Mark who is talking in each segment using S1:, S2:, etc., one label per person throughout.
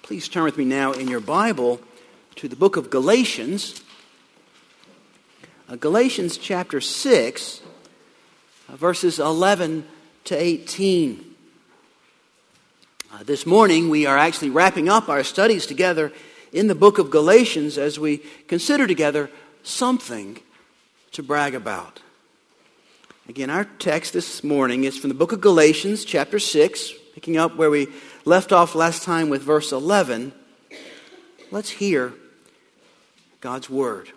S1: Please turn with me now in your Bible to the book of Galatians. Galatians chapter 6, verses 11 to 18. This morning we are actually wrapping up our studies together in the book of Galatians as we consider together something to brag about. Again, our text this morning is from the book of Galatians chapter 6, picking up where we left off last time with verse 11. Let's hear God's word.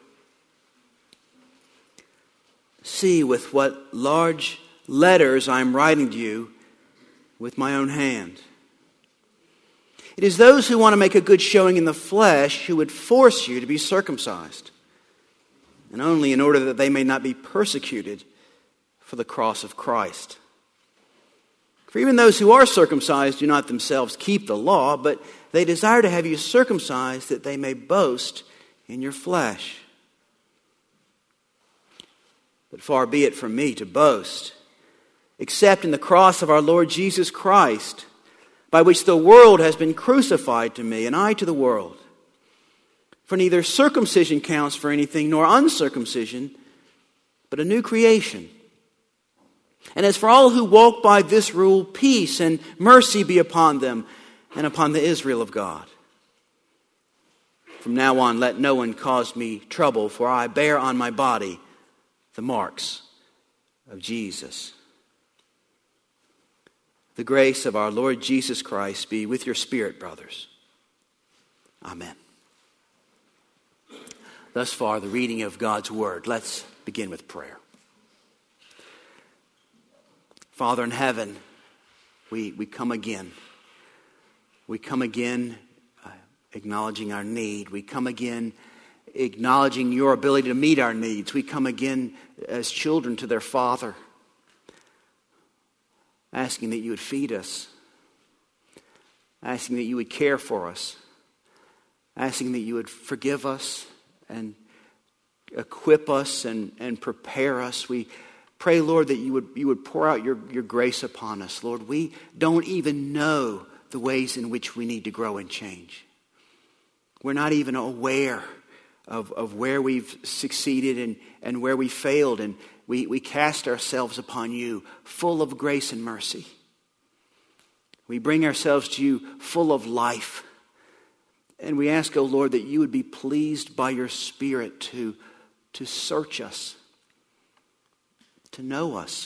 S1: See with what large letters I'm writing to you with my own hand. It is those who want to make a good showing in the flesh who would force you to be circumcised, and only in order that they may not be persecuted for the cross of Christ. For even those who are circumcised do not themselves keep the law, but they desire to have you circumcised that they may boast in your flesh. But far be it from me to boast, except in the cross of our Lord Jesus Christ, by which the world has been crucified to me, and I to the world. For neither circumcision counts for anything, nor uncircumcision, but a new creation. And as for all who walk by this rule, peace and mercy be upon them and upon the Israel of God. From now on, let no one cause me trouble, for I bear on my body the marks of Jesus. The grace of our Lord Jesus Christ be with your spirit, brothers. Amen. Thus far, the reading of God's word. Let's begin with prayer. Father in heaven, we come again. We come again acknowledging our need. We come again acknowledging your ability to meet our needs. We come again as children to their Father, asking that you would feed us, asking that you would care for us, asking that you would forgive us and equip us and prepare us. We pray, Lord, that you would pour out your grace upon us. Lord, we don't even know the ways in which we need to grow and change. We're not even aware of where we've succeeded and where we failed. And we cast ourselves upon you full of grace and mercy. We bring ourselves to you full of life. And we ask, O Lord, that you would be pleased by your Spirit to search us, to know us,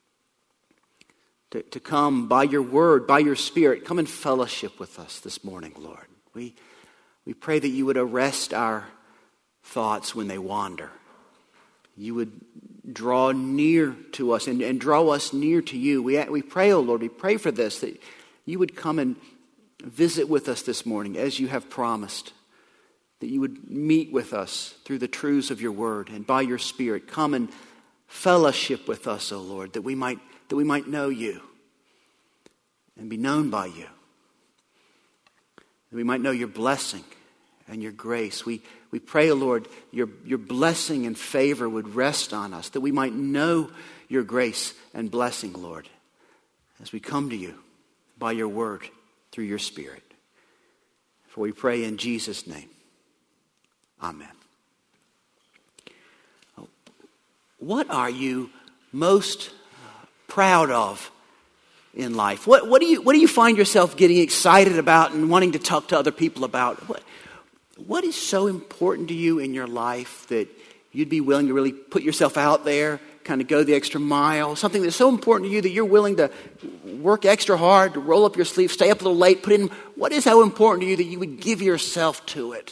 S1: to come by your word, by your Spirit, come and fellowship with us this morning, Lord. We pray that you would arrest our thoughts when they wander. You would draw near to us and draw us near to you. We pray, O Lord, we pray for this, that you would come and visit with us this morning as you have promised, that you would meet with us through the truths of your word and by your Spirit. Come and fellowship with us, O Lord, that we might know you and be known by you. That we might know your blessing and your grace. We pray, O Lord, your blessing and favor would rest on us, that we might know your grace and blessing, Lord, as we come to you by your word through your Spirit. For we pray in Jesus' name. Amen. What are you most proud of in life? What do you find yourself getting excited about and wanting to talk to other people about? What is so important to you in your life that you'd be willing to really put yourself out there, kind of go the extra mile? Something that's so important to you that you're willing to work extra hard, to roll up your sleeves, stay up a little late, put in. What is so important to you that you would give yourself to it?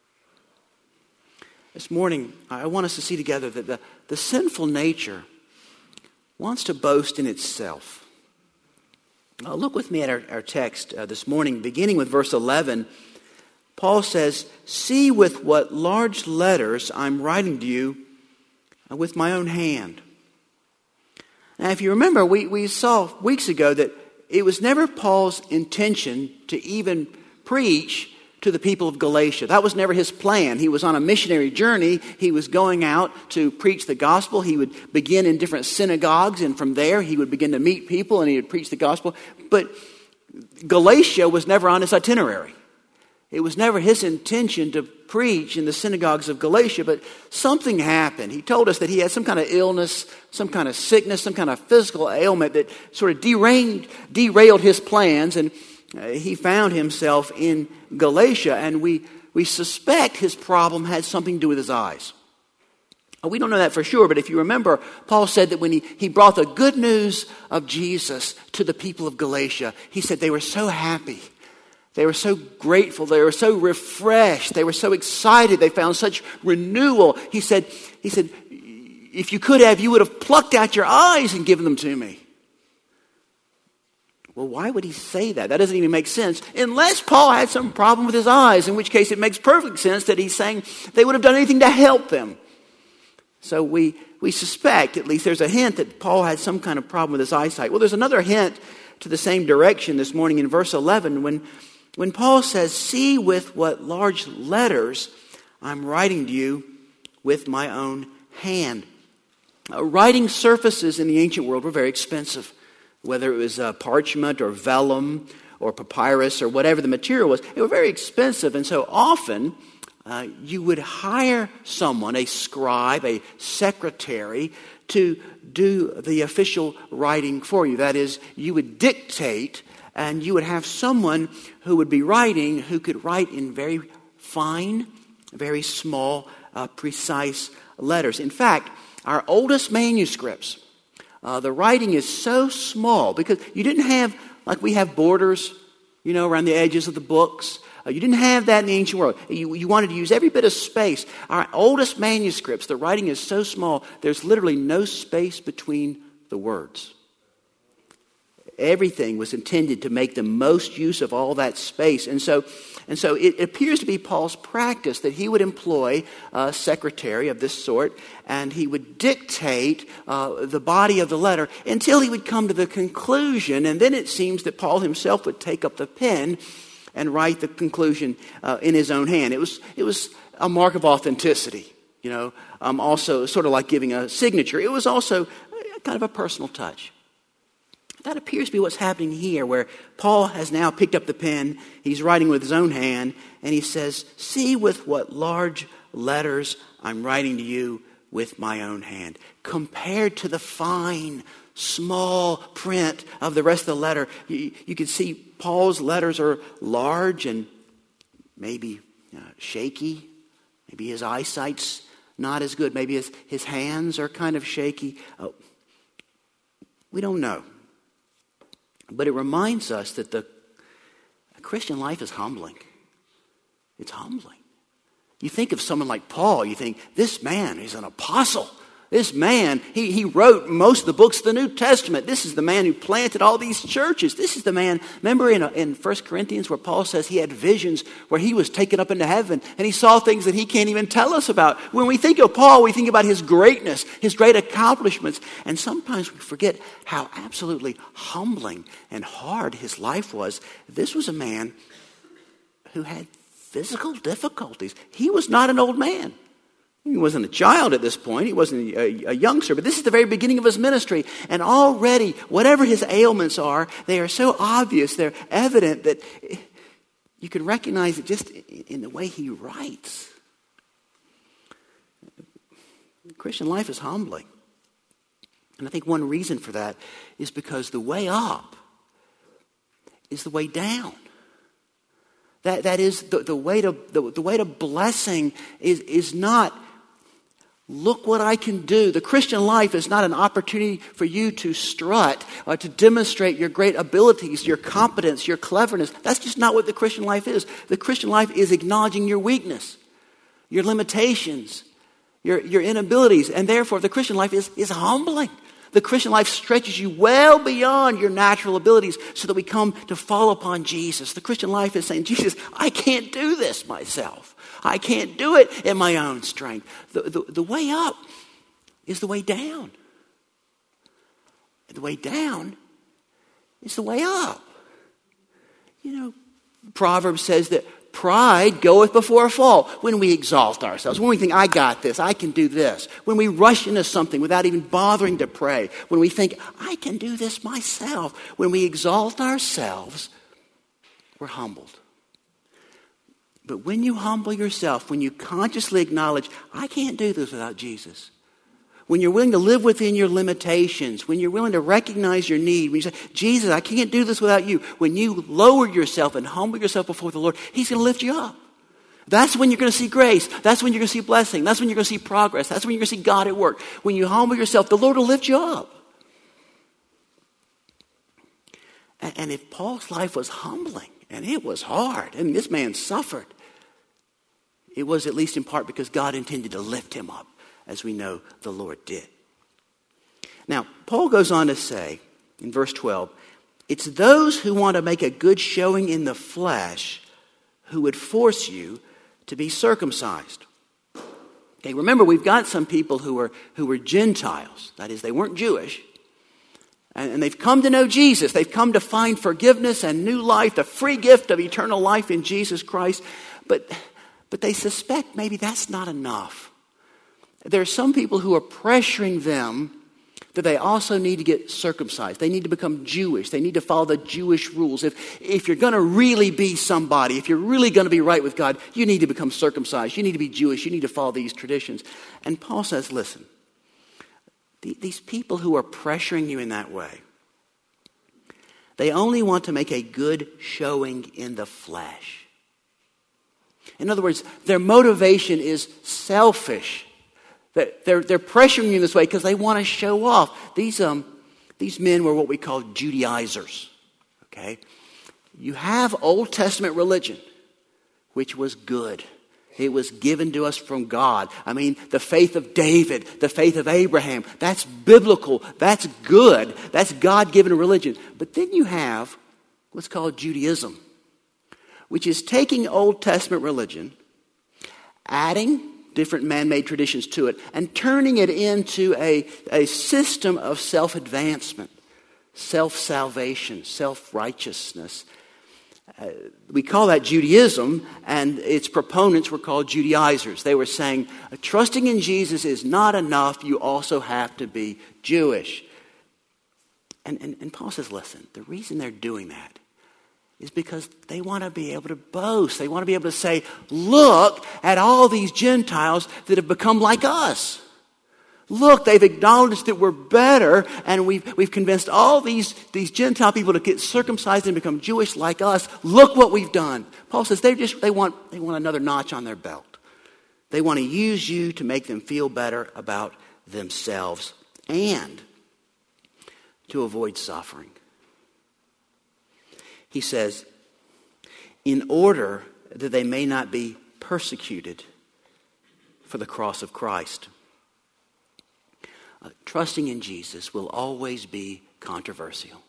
S1: This morning, I want us to see together that the sinful nature wants to boast in itself. Look with me at our text this morning, beginning with verse 11. Paul says, see with what large letters I'm writing to you with my own hand. Now, if you remember, we saw weeks ago that it was never Paul's intention to even preach to the people of Galatia. That was never his plan. He was on a missionary journey. He was going out to preach the gospel. He would begin in different synagogues, and from there he would begin to meet people and he would preach the gospel. But Galatia was never on his itinerary. It was never his intention to preach in the synagogues of Galatia, but something happened. He told us that he had some kind of illness, some kind of sickness, some kind of physical ailment that sort of derailed his plans, and he found himself in Galatia, and we suspect his problem had something to do with his eyes. We don't know that for sure, but if you remember, Paul said that when he brought the good news of Jesus to the people of Galatia, he said they were so happy. They were so grateful. They were so refreshed. They were so excited. They found such renewal. He said, if you could have, you would have plucked out your eyes and given them to me. Well, why would he say that? That doesn't even make sense. Unless Paul had some problem with his eyes, in which case it makes perfect sense that he's saying they would have done anything to help them. So we suspect, at least there's a hint that Paul had some kind of problem with his eyesight. Well, there's another hint to the same direction this morning in verse 11 when Paul says, "See with what large letters I'm writing to you with my own hand." Writing surfaces in the ancient world were very expensive. Whether it was parchment or vellum or papyrus or whatever the material was, they were very expensive. And so often you would hire someone, a scribe, a secretary, to do the official writing for you. That is, you would dictate, and you would have someone who would be writing who could write in very fine, very small, precise letters. In fact, our oldest manuscripts, the writing is so small because you didn't have, like we have borders, around the edges of the books. You didn't have that in the ancient world. You wanted to use every bit of space. Our oldest manuscripts, the writing is so small, there's literally no space between the words. Everything was intended to make the most use of all that space. And so it appears to be Paul's practice that he would employ a secretary of this sort, and he would dictate the body of the letter until he would come to the conclusion, and then it seems that Paul himself would take up the pen and write the conclusion in his own hand. It was a mark of authenticity, also sort of like giving a signature. It was also kind of a personal touch. That appears to be what's happening here, where Paul has now picked up the pen, he's writing with his own hand, and he says, "See with what large letters I'm writing to you with my own hand." Compared to the fine, small print of the rest of the letter, you can see Paul's letters are large and maybe shaky. Maybe his eyesight's not as good. Maybe his hands are kind of shaky. We don't know. But it reminds us that the Christian life is humbling. It's humbling. You think of someone like Paul, you think, this man is an apostle. This man, he wrote most of the books of the New Testament. This is the man who planted all these churches. This is the man, remember in 1 Corinthians where Paul says he had visions where he was taken up into heaven and he saw things that he can't even tell us about. When we think of Paul, we think about his greatness, his great accomplishments, and sometimes we forget how absolutely humbling and hard his life was. This was a man who had physical difficulties. He was not an old man. He wasn't a child at this point. He wasn't a youngster. But this is the very beginning of his ministry. And already, whatever his ailments are, they are so obvious, they're evident that you can recognize it just in the way he writes. The Christian life is humbling. And I think one reason for that is because the way up is the way down. That is the way to blessing is not, look what I can do. The Christian life is not an opportunity for you to strut or to demonstrate your great abilities, your competence, your cleverness. That's just not what the Christian life is. The Christian life is acknowledging your weakness, your limitations, your inabilities. And therefore, the Christian life is humbling. The Christian life stretches you well beyond your natural abilities so that we come to fall upon Jesus. The Christian life is saying, Jesus, I can't do this myself. I can't do it in my own strength. The way up is the way down. And the way down is the way up. Proverbs says that pride goeth before a fall. When we exalt ourselves, when we think, I got this, I can do this. When we rush into something without even bothering to pray. When we think, I can do this myself. When we exalt ourselves, we're humbled. But when you humble yourself, when you consciously acknowledge, I can't do this without Jesus. When you're willing to live within your limitations, when you're willing to recognize your need, when you say, Jesus, I can't do this without you. When you lower yourself and humble yourself before the Lord, He's going to lift you up. That's when you're going to see grace. That's when you're going to see blessing. That's when you're going to see progress. That's when you're going to see God at work. When you humble yourself, the Lord will lift you up. And if Paul's life was humbling, and it was hard, and this man suffered, it was at least in part because God intended to lift him up, as we know the Lord did. Now, Paul goes on to say in verse 12, it's those who want to make a good showing in the flesh who would force you to be circumcised. Okay, remember, we've got some people who were Gentiles. That is, they weren't Jewish. And they've come to know Jesus. They've come to find forgiveness and new life, the free gift of eternal life in Jesus Christ. But they suspect maybe that's not enough. There are some people who are pressuring them that they also need to get circumcised. They need to become Jewish. They need to follow the Jewish rules. If you're going to really be somebody, if you're really going to be right with God, you need to become circumcised. You need to be Jewish. You need to follow these traditions. And Paul says, listen, these people who are pressuring you in that way, they only want to make a good showing in the flesh. In other words, their motivation is selfish. They're pressuring you in this way because they want to show off. These men were what we call Judaizers. Okay? You have Old Testament religion, which was good. It was given to us from God. I mean, the faith of David, the faith of Abraham, that's biblical. That's good. That's God-given religion. But then you have what's called Judaism, which is taking Old Testament religion, adding different man-made traditions to it, and turning it into a system of self-advancement, self-salvation, self-righteousness. We call that Judaism, and its proponents were called Judaizers. They were saying, trusting in Jesus is not enough, you also have to be Jewish. And Paul says, listen, the reason they're doing that is because they want to be able to boast. They want to be able to say, look at all these Gentiles that have become like us. Look, they've acknowledged that we're better, and we've convinced all these Gentile people to get circumcised and become Jewish like us. Look what we've done. Paul says they want another notch on their belt. They want to use you to make them feel better about themselves and to avoid suffering. He says, in order that they may not be persecuted for the cross of Christ. Trusting in Jesus will always be controversial.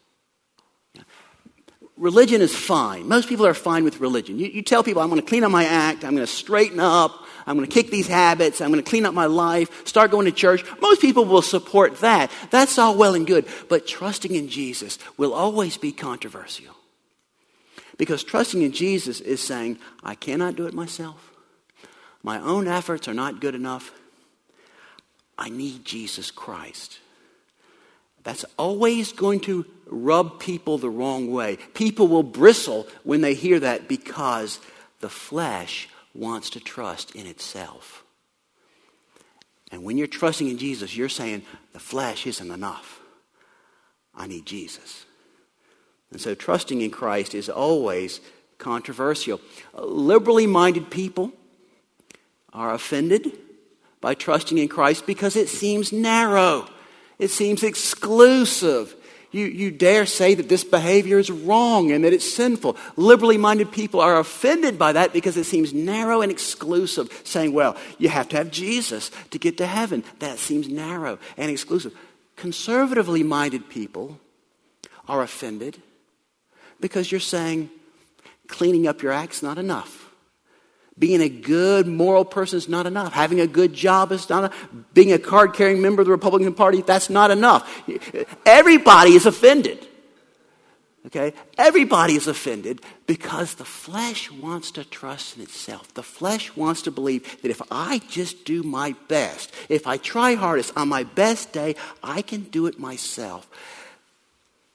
S1: Religion is fine. Most people are fine with religion. You tell people, I'm going to clean up my act, I'm going to straighten up, I'm going to kick these habits, I'm going to clean up my life, start going to church. Most people will support that. That's all well and good. But trusting in Jesus will always be controversial. Because trusting in Jesus is saying, I cannot do it myself. My own efforts are not good enough. I need Jesus Christ. That's always going to rub people the wrong way. People will bristle when they hear that because the flesh wants to trust in itself. And when you're trusting in Jesus, you're saying, the flesh isn't enough. I need Jesus. And so trusting in Christ is always controversial. Liberally minded people are offended by trusting in Christ because it seems narrow. It seems exclusive. You dare say that this behavior is wrong and that it's sinful. Liberally minded people are offended by that because it seems narrow and exclusive, saying, well, you have to have Jesus to get to heaven. That seems narrow and exclusive. Conservatively minded people are offended because you're saying cleaning up your act's not enough. Being a good moral person is not enough. Having a good job is not enough. Being a card-carrying member of the Republican Party, that's not enough. Everybody is offended. Okay? Everybody is offended because the flesh wants to trust in itself. The flesh wants to believe that if I just do my best, if I try hardest on my best day, I can do it myself.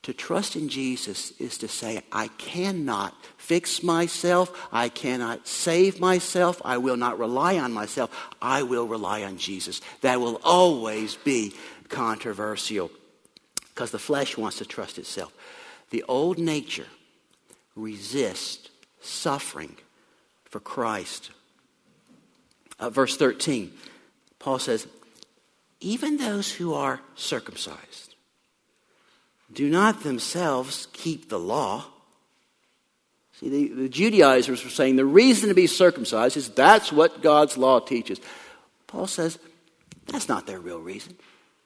S1: To trust in Jesus is to say, I cannot fix myself. I cannot save myself. I will not rely on myself. I will rely on Jesus. That will always be controversial because the flesh wants to trust itself. The old nature resists suffering for Christ. Verse 13, Paul says, even those who are circumcised do not themselves keep the law. See, the Judaizers were saying the reason to be circumcised is that's what God's law teaches. Paul says that's not their real reason.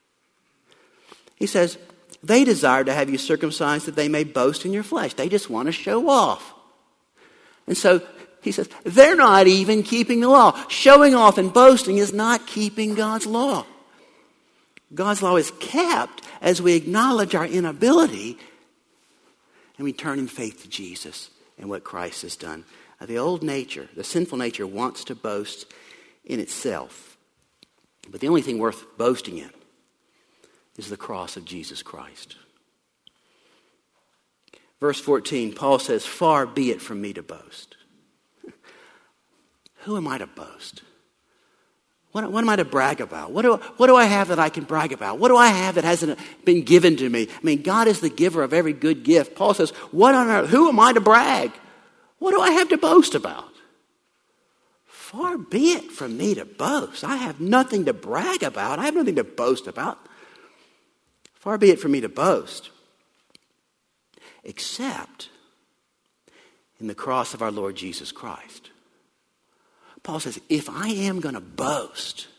S1: He says, they desire to have you circumcised that they may boast in your flesh. They just want to show off. And so he says, they're not even keeping the law. Showing off and boasting is not keeping God's law. God's law is kept as we acknowledge our inability and we turn in faith to Jesus and what Christ has done. The old nature, the sinful nature, wants to boast in itself. But the only thing worth boasting in is the cross of Jesus Christ. Verse 14, Paul says, far be it from me to boast. Who am I to boast? What am I to brag about? What do I have that I can brag about? What do I have that hasn't been given to me? I mean, God is the giver of every good gift. Paul says, what on earth? Who am I to brag? What do I have to boast about? Far be it from me to boast. I have nothing to brag about. I have nothing to boast about. Far be it from me to boast. Except in the cross of our Lord Jesus Christ. Paul says, if I am going to boast,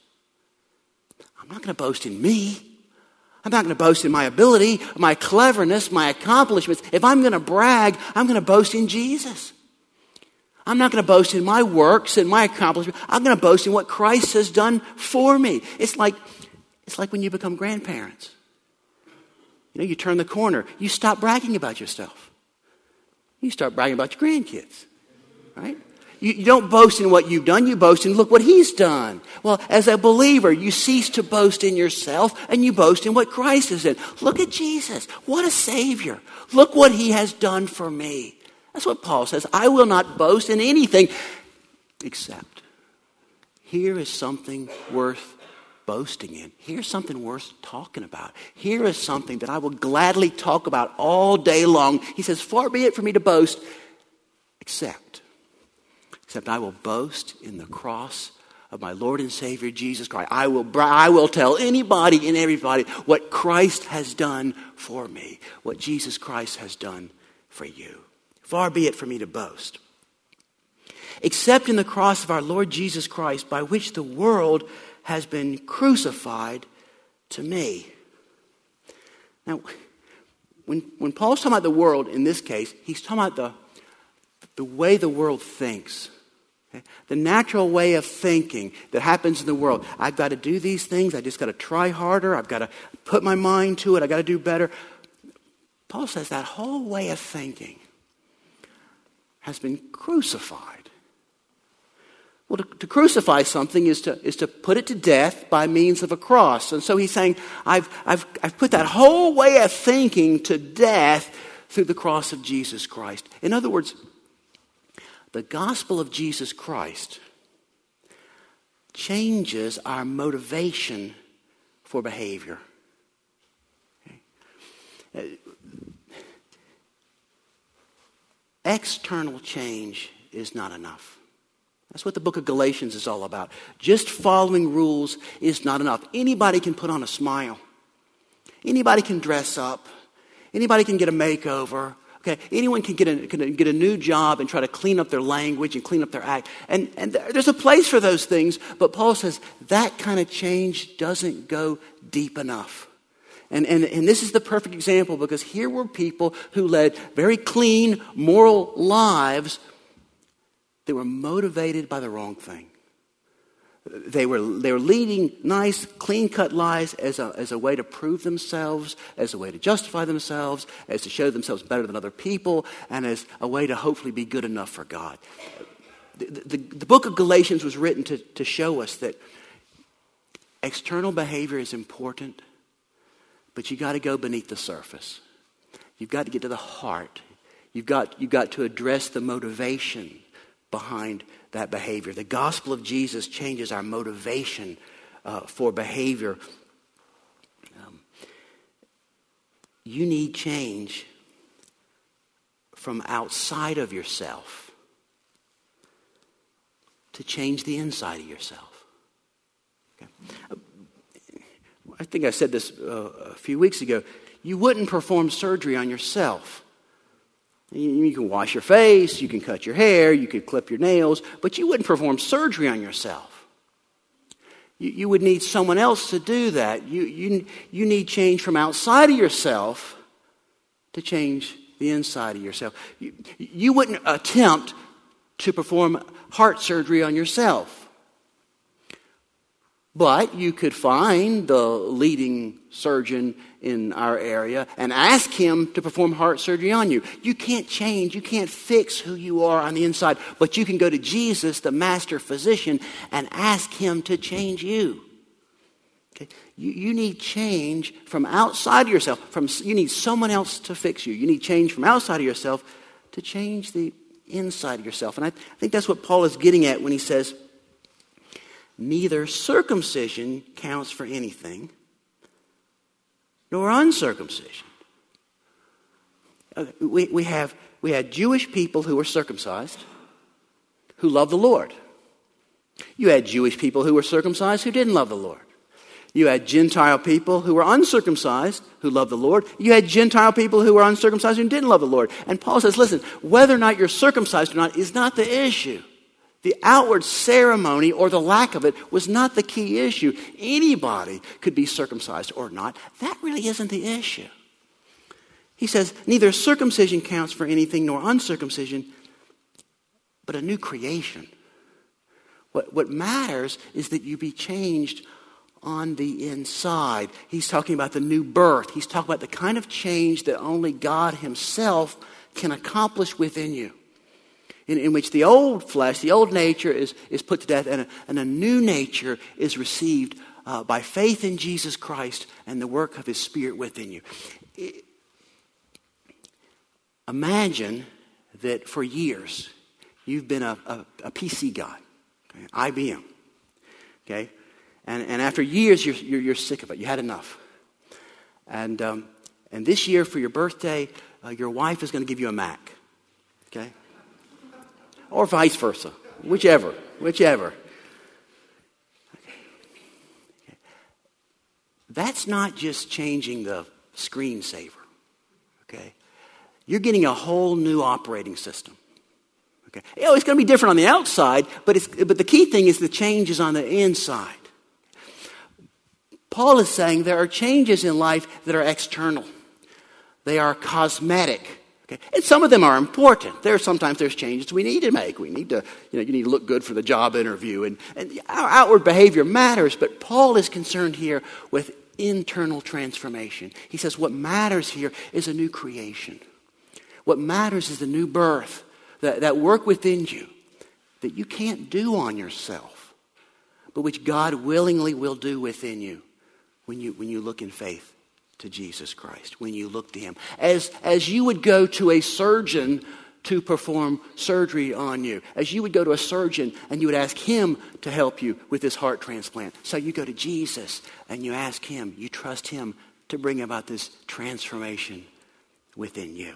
S1: I'm not going to boast in me. I'm not going to boast in my ability, my cleverness, my accomplishments. If I'm going to brag, I'm going to boast in Jesus. I'm not going to boast in my works and my accomplishments. I'm going to boast in what Christ has done for me. It's like when you become grandparents. You know, you turn the corner. You stop bragging about yourself. You start bragging about your grandkids, right? You don't boast in what you've done. You boast in, look what he's done. Well, as a believer, you cease to boast in yourself and you boast in what Christ has done. Look at Jesus. What a Savior. Look what he has done for me. That's what Paul says. I will not boast in anything except here is something worth boasting in. Here's something worth talking about. Here is something that I will gladly talk about all day long. He says, far be it for me to boast except I will boast in the cross of my Lord and Savior Jesus Christ. I will tell anybody and everybody what Christ has done for me, what Jesus Christ has done for you. Far be it for me to boast. Except in the cross of our Lord Jesus Christ, by which the world has been crucified to me. Now, when Paul's talking about the world in this case, he's talking about the way the world thinks. Okay? The natural way of thinking that happens in the world. I've got to do these things. I just got to try harder. I've got to put my mind to it. I've got to do better. Paul says that whole way of thinking has been crucified. Well, to crucify something is to put it to death by means of a cross. And so he's saying, I've put that whole way of thinking to death through the cross of Jesus Christ. In other words, the gospel of Jesus Christ changes our motivation for behavior. Okay? External change is not enough. That's what the book of Galatians is all about. Just following rules is not enough. Anybody can put on a smile. Anybody can dress up. Anybody can get a makeover. Okay, anyone can get a new job and try to clean up their language and clean up their act. And there's a place for those things, but Paul says that kind of change doesn't go deep enough. And this is the perfect example because here were people who led very clean, moral lives that were motivated by the wrong thing. They were leading nice, clean-cut lives as a way to prove themselves, as a way to justify themselves, as to show themselves better than other people, and as a way to hopefully be good enough for God. The book of Galatians was written to show us that external behavior is important, but you got to go beneath the surface. You've got to get to the heart. You've got to address the motivation behind that behavior. The gospel of Jesus changes our motivation for behavior. You need change from outside of yourself to change the inside of yourself. Okay? I think I said this a few weeks ago. You wouldn't perform surgery on yourself. You can wash your face, you can cut your hair, you could clip your nails, but you wouldn't perform surgery on yourself. You would need someone else to do that. You need change from outside of yourself to change the inside of yourself. You wouldn't attempt to perform heart surgery on yourself. But you could find the leading surgeon in our area and ask him to perform heart surgery on you. You can't change, you can't fix who you are on the inside, but you can go to Jesus, the master physician, and ask him to change you. Okay? You need change from outside of yourself. You need someone else to fix you. You need change from outside of yourself to change the inside of yourself. And I think that's what Paul is getting at when he says, neither circumcision counts for anything, nor uncircumcision. We had Jewish people who were circumcised, who loved the Lord. You had Jewish people who were circumcised who didn't love the Lord. You had Gentile people who were uncircumcised who loved the Lord. You had Gentile people who were uncircumcised who didn't love the Lord. And Paul says, listen, whether or not you're circumcised or not is not the issue. The outward ceremony or the lack of it was not the key issue. Anybody could be circumcised or not. That really isn't the issue. He says, neither circumcision counts for anything nor uncircumcision, but a new creation. What matters is that you be changed on the inside. He's talking about the new birth. He's talking about the kind of change that only God himself can accomplish within you. In which the old flesh, the old nature is put to death and a new nature is received by faith in Jesus Christ and the work of his Spirit within you. Imagine that for years you've been a PC guy, okay, IBM, okay, and after years you're sick of it. You had enough, and this year for your birthday, your wife is going to give you a Mac, okay. Or vice versa. Whichever. Okay. That's not just changing the screensaver. Okay. You're getting a whole new operating system. Okay. It's going to be different on the outside, but the key thing is the change is on the inside. Paul is saying there are changes in life that are external. They are cosmetic. Okay. And some of them are important. Sometimes there's changes we need to make. We need to, you need to look good for the job interview. And our outward behavior matters, but Paul is concerned here with internal transformation. He says what matters here is a new creation. What matters is the new birth, that work within you that you can't do on yourself, but which God willingly will do within you when you look in faith to Jesus Christ, when you look to him. As you would go to a surgeon to perform surgery on you, as you would go to a surgeon and you would ask him to help you with this heart transplant. So you go to Jesus and you ask him, you trust him to bring about this transformation within you.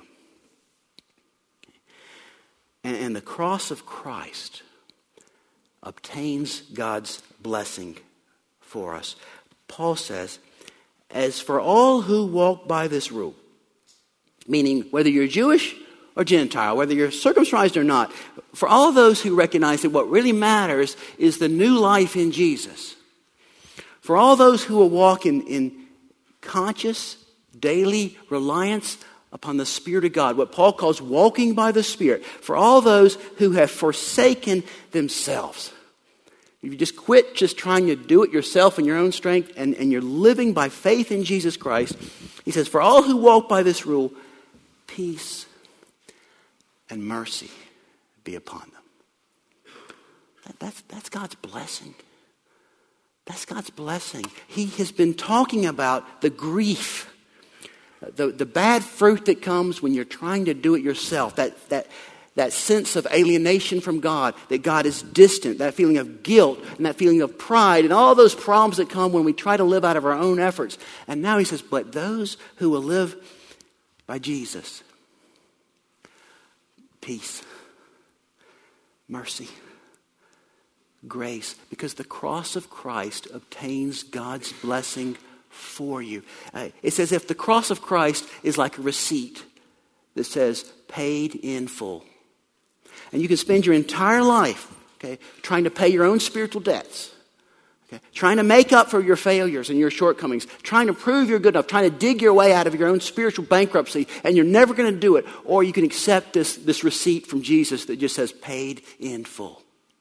S1: And the cross of Christ obtains God's blessing for us. Paul says, as for all who walk by this rule, meaning whether you're Jewish or Gentile, whether you're circumcised or not, for all those who recognize that what really matters is the new life in Jesus, for all those who will walk in conscious, daily reliance upon the Spirit of God, what Paul calls walking by the Spirit, for all those who have forsaken themselves. If you just quit just trying to do it yourself in your own strength and you're living by faith in Jesus Christ, he says, for all who walk by this rule, peace and mercy be upon them. That's God's blessing. That's God's blessing. He has been talking about the grief The bad fruit that comes when you're trying to do it yourself, that sense of alienation from God, that God is distant, that feeling of guilt and that feeling of pride and all those problems that come when we try to live out of our own efforts. And now he says, but those who will live by Jesus, peace, mercy, grace, because the cross of Christ obtains God's blessing for you. It's as if the cross of Christ is like a receipt that says paid in full. And you can spend your entire life, okay, trying to pay your own spiritual debts, okay, trying to make up for your failures and your shortcomings, trying to prove you're good enough, trying to dig your way out of your own spiritual bankruptcy, and you're never going to do it. Or you can accept this receipt from Jesus that just says paid in full.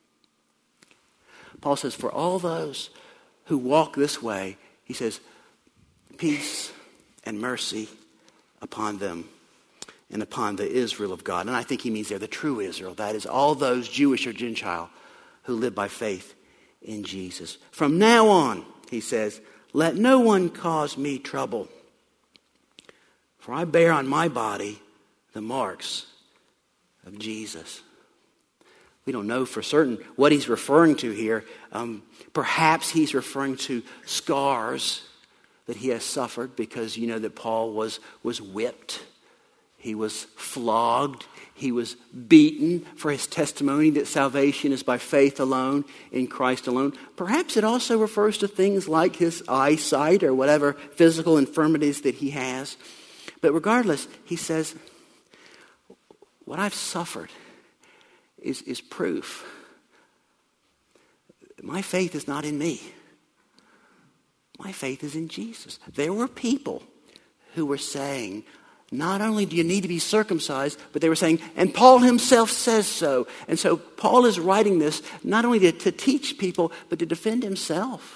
S1: Paul says, for all those who walk this way, he says, peace and mercy upon them and upon the Israel of God. And I think he means they're the true Israel. That is all those Jewish or Gentile who live by faith in Jesus. From now on, he says, let no one cause me trouble, for I bear on my body the marks of Jesus. We don't know for certain what he's referring to here. Perhaps he's referring to scars that he has suffered, because you know that Paul was whipped. He was flogged. He was beaten for his testimony that salvation is by faith alone, in Christ alone. Perhaps it also refers to things like his eyesight or whatever physical infirmities that he has. But regardless, he says, what I've suffered is proof. My faith is not in me. My faith is in Jesus. There were people who were saying, not only do you need to be circumcised, but they were saying, and Paul himself says so. And so Paul is writing this not only to teach people, but to defend himself.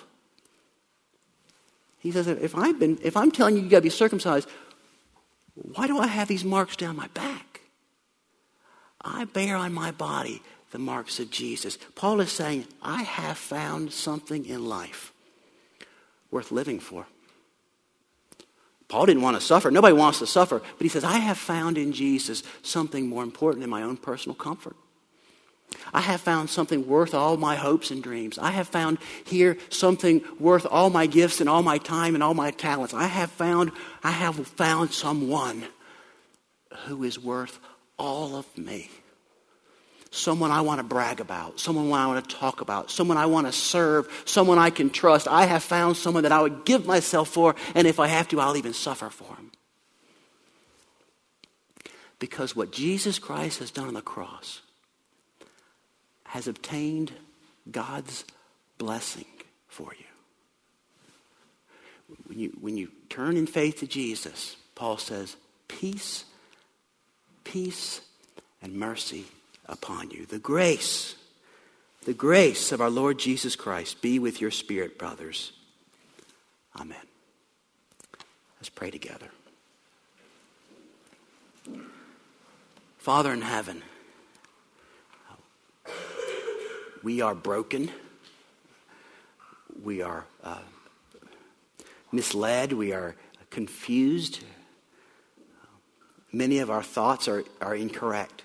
S1: He says, if I'm telling you got to be circumcised, why do I have these marks down my back? I bear on my body the marks of Jesus. Paul is saying, I have found something in life worth living for. Paul didn't want to suffer. Nobody wants to suffer. But he says, I have found in Jesus something more important than my own personal comfort. I have found something worth all my hopes and dreams. I have found here something worth all my gifts and all my time and all my talents. I have found someone who is worth all of me. Someone I want to brag about. Someone I want to talk about. Someone I want to serve. Someone I can trust. I have found someone that I would give myself for, and if I have to, I'll even suffer for him. Because what Jesus Christ has done on the cross has obtained God's blessing for you. When you turn in faith to Jesus, Paul says, peace, and mercy upon you. The grace of our Lord Jesus Christ be with your spirit, brothers. Amen. Let's pray together. Father in heaven, we are broken. We are misled. We are confused. Many of our thoughts are incorrect.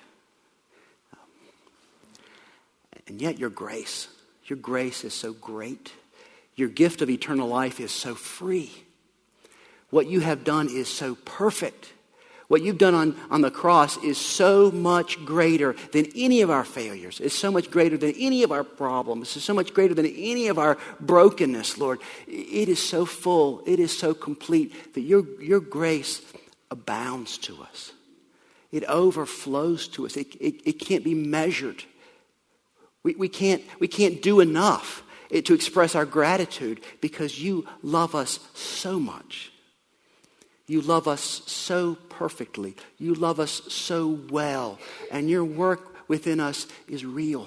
S1: And yet your grace is so great. Your gift of eternal life is so free. What you have done is so perfect. What you've done on the cross is so much greater than any of our failures. It's so much greater than any of our problems. It's so much greater than any of our brokenness, Lord. It is so full. It is so complete that your grace abounds to us. It overflows to us. It can't be measured. We can't do enough to express our gratitude because you love us so much. You love us so perfectly. You love us so well. And your work within us is real.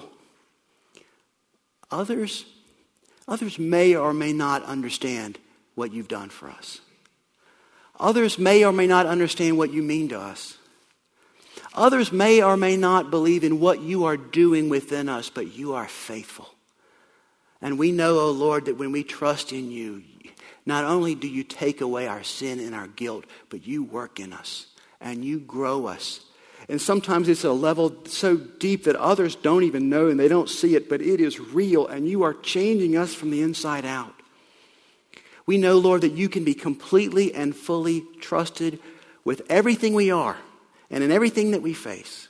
S1: Others may or may not understand what you've done for us. Others may or may not understand what you mean to us. Others may or may not believe in what you are doing within us, but you are faithful. And we know, O Lord, that when we trust in you, Not only do you take away our sin and our guilt, but you work in us and you grow us. And sometimes it's a level so deep that others don't even know and they don't see it, but it is real and you are changing us from the inside out. We know, Lord, that you can be completely and fully trusted with everything we are and in everything that we face.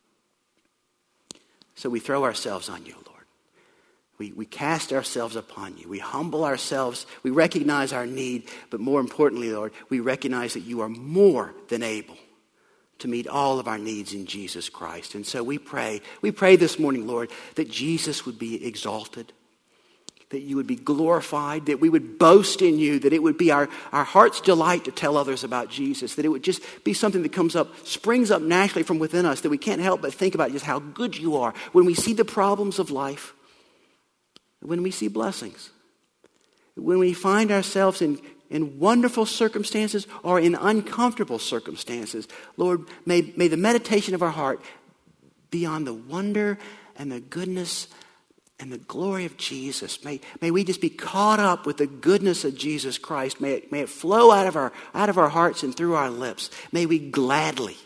S1: So we throw ourselves on you, Lord. We cast ourselves upon you. We humble ourselves. We recognize our need. But more importantly, Lord, we recognize that you are more than able to meet all of our needs in Jesus Christ. And so we pray this morning, Lord, that Jesus would be exalted, that you would be glorified, that we would boast in you, that it would be our heart's delight to tell others about Jesus, that it would just be something that springs up naturally from within us, that we can't help but think about just how good you are when we see the problems of life, when we see blessings, when we find ourselves in wonderful circumstances or in uncomfortable circumstances. Lord, may the meditation of our heart be on the wonder and the goodness and the glory of Jesus. May we just be caught up with the goodness of Jesus Christ. May it flow out of our hearts and through our lips. May we gladly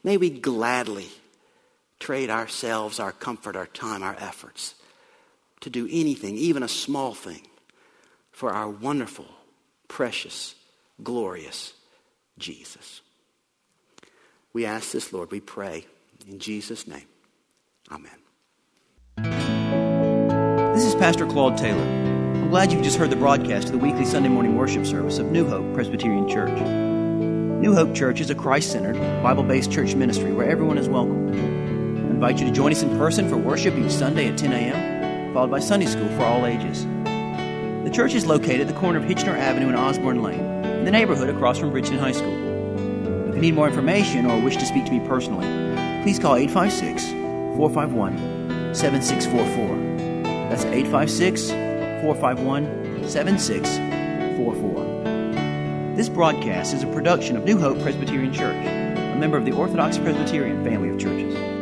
S1: trade ourselves, our comfort, our time, our efforts to do anything, even a small thing, for our wonderful, precious, glorious Jesus. We ask this, Lord, we pray in Jesus' name. Amen.
S2: This is Pastor Claude Taylor. I'm glad you've just heard the broadcast of the weekly Sunday morning worship service of New Hope Presbyterian Church. New Hope Church is a Christ-centered, Bible-based church ministry where everyone is welcome. I invite you to join us in person for worship each Sunday at 10 a.m., followed by Sunday school for all ages. The church is located at the corner of Hitchner Avenue and Osborne Lane, in the neighborhood across from Bridgeton High School. If you need more information or wish to speak to me personally, please call 856-451-7644. That's 856-451-7644. This broadcast is a production of New Hope Presbyterian Church, a member of the Orthodox Presbyterian family of churches.